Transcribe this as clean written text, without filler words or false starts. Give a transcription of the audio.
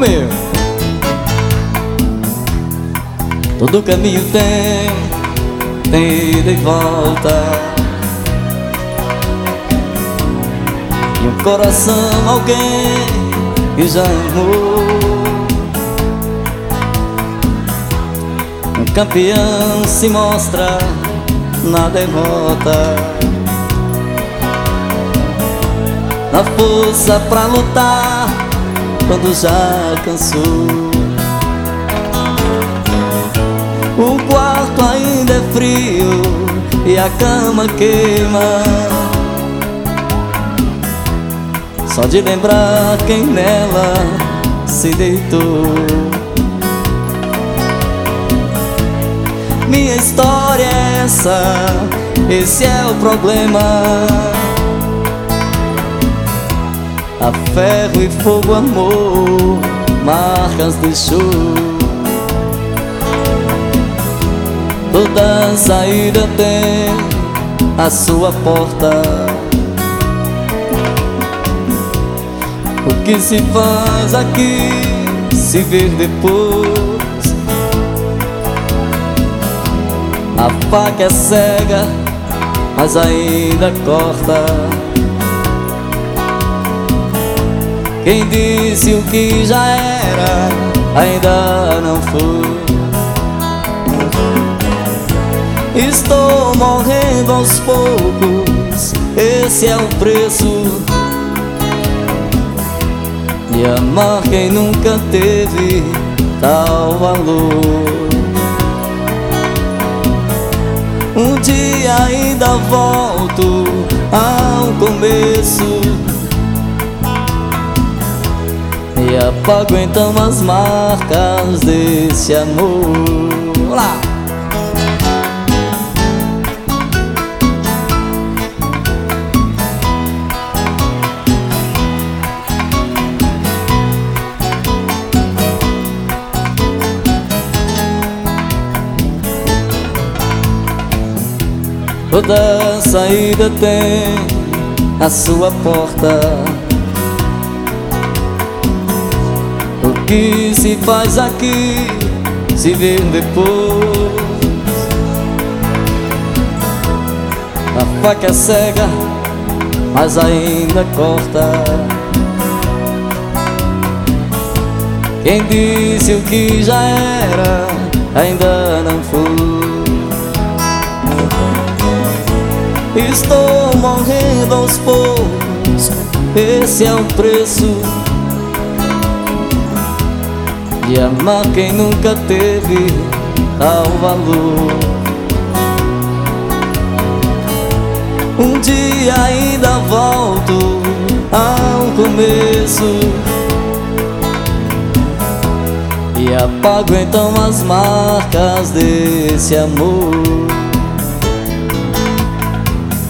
meu. Todo caminho tem ida e volta, e um coração alguém que já amou. Um campeão se mostra na derrota, na força pra lutar quando já cansou. O quarto ainda é frio e a cama queima, só de lembrar quem nela se deitou. Minha história é essa, esse é o problema. A ferro e fogo, amor, marcas deixou. Toda saída tem a sua porta. O que se faz aqui se vê depois. A faca é cega, mas ainda corta. Quem disse o que já era, ainda não foi. Estou morrendo aos poucos, esse é o preço de amar quem nunca teve tal valor. Um dia ainda volto ao começo e apago então as marcas desse amor. Olá! Toda saída tem a sua porta. O que se faz aqui se vê depois. A faca é cega, mas ainda corta. Quem disse o que já era, ainda não foi. Estou morrendo aos poucos, esse é o preço de amar quem nunca teve tal valor. Um dia ainda volto ao começo e apago então as marcas desse amor.